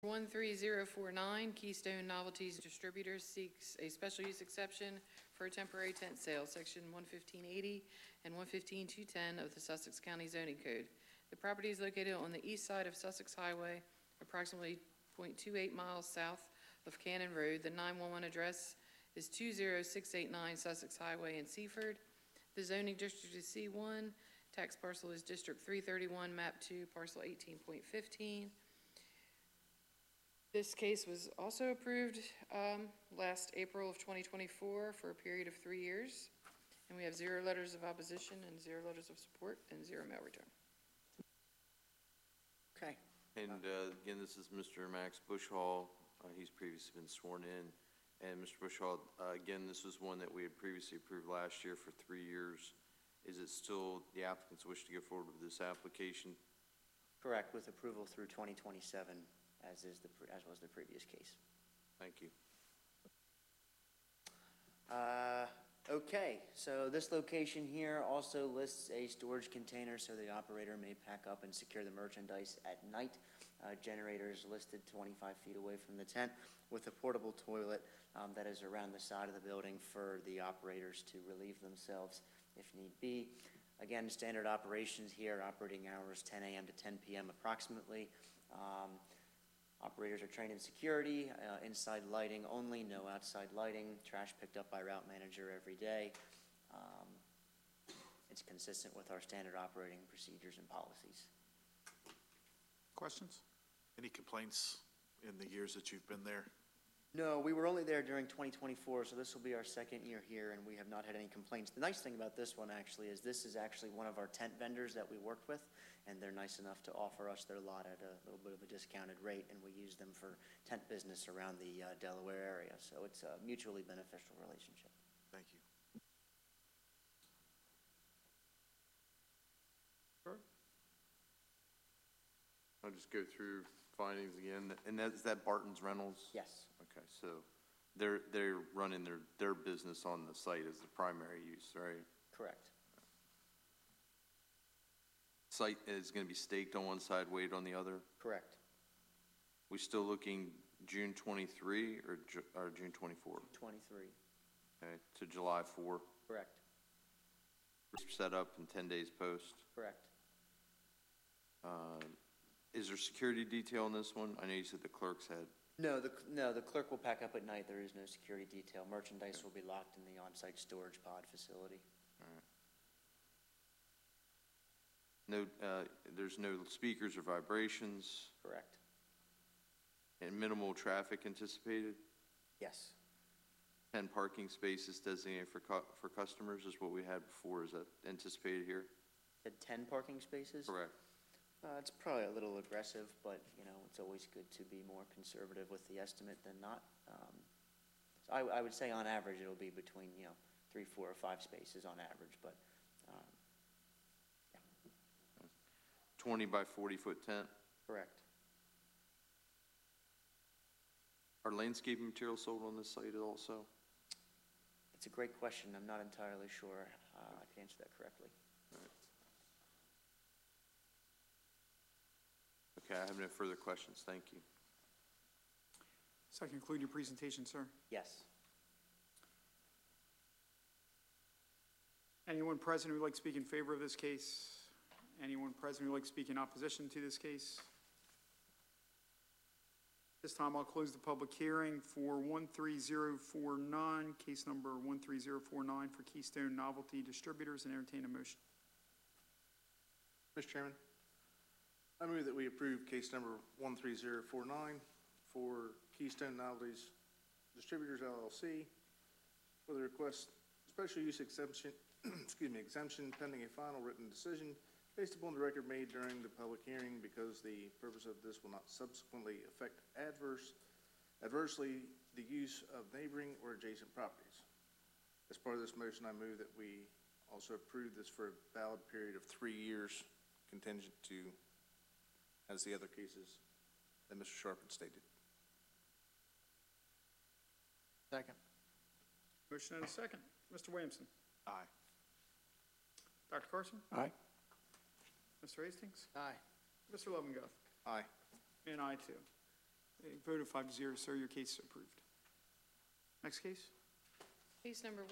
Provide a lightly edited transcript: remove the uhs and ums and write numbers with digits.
13049, Keystone Novelties Distributors seeks a special use exception for a temporary tent sale, section 11580 and 115-210 of the Sussex County Zoning Code. The property is located on the east side of Sussex Highway, approximately 0.28 miles south of Cannon Road. The 911 address is 20689 Sussex Highway in Seaford. The zoning district is C1. Tax parcel is District 331, Map 2, Parcel 18.15. This case was also approved last April of 2024 for a period of 3 years. And we have 0 letters of opposition and 0 letters of support and 0 mail return. Okay. And again, this is Mr. Max Bushhall. He's previously been sworn in. And Mr. Bushhall, again, this was one that we had previously approved last year for 3 years. Is it still the applicants wish to go forward with this application? Correct, with approval through 2027, as was the previous case. Thank you. Okay, so this location here also lists a storage container so the operator may pack up and secure the merchandise at night. Generators listed 25 feet away from the tent with a portable toilet that is around the side of the building for the operators to relieve themselves if need be. Again, standard operations here, operating hours 10 a.m. to 10 p.m. approximately. Operators are trained in security, inside lighting only, no outside lighting, trash picked up by route manager every day. It's consistent with our standard operating procedures and policies. Questions? Any complaints in the years that you've been there? No, we were only there during 2024, so this will be our second year here, and we have not had any complaints. The nice thing about this one actually is this is actually one of our tent vendors that we worked with, and they're nice enough to offer us their lot at a little bit of a discounted rate, and we use them for tent business around the Delaware area. So it's a mutually beneficial relationship. Thank you. I'll just go through findings again. And is that Barton's Rentals? Yes. Okay, so they're running their business on the site as the primary use, right? Correct. Site is going to be staked on one side, weight on the other? Correct. We still looking June 23 or June 24? 23. Okay, to July 4? Correct. Set up in 10 days post? Correct. Is there security detail on this one? I know you said the clerk's had. No, the clerk will pack up at night. There is no security detail. Merchandise will be locked in the on-site storage pod facility. All right. No, there's no speakers or vibrations. Correct. And minimal traffic anticipated? Yes. 10 parking spaces designated for customers is what we had before. Is that anticipated here? Said 10 parking spaces? Correct. It's probably a little aggressive, but you know, it's always good to be more conservative with the estimate than not. So I would say on average it'll be between 3, 4, or 5 spaces on average, but yeah. 20 by 40 foot tent? Correct. Are landscaping materials sold on this site also? It's a great question. I'm not entirely sure I can answer that correctly. Okay, I have no further questions. Thank you. Does that conclude your presentation, sir? Yes. Anyone present who would like to speak in favor of this case? Anyone present who would like to speak in opposition to this case? This time I'll close the public hearing for 13049, case number 13049 for Keystone Novelty Distributors, and entertain a motion. Mr. Chairman, I move that we approve case number 13049 for Keystone Novelties Distributors LLC for the request special use exemption, exemption pending a final written decision based upon the record made during the public hearing, because the purpose of this will not subsequently affect adversely the use of neighboring or adjacent properties. As part of this motion, I move that we also approve this for a valid period of 3 years, contingent to as the other cases that Mr. Sharp had stated. Second. Motion and a second. Mr. Williamson. Aye. Dr. Carson. Aye. Mr. Hastings. Aye. Mr. Lovengoff. Aye. And I too. A vote of 5-0, sir, your case is approved. Next case? Case number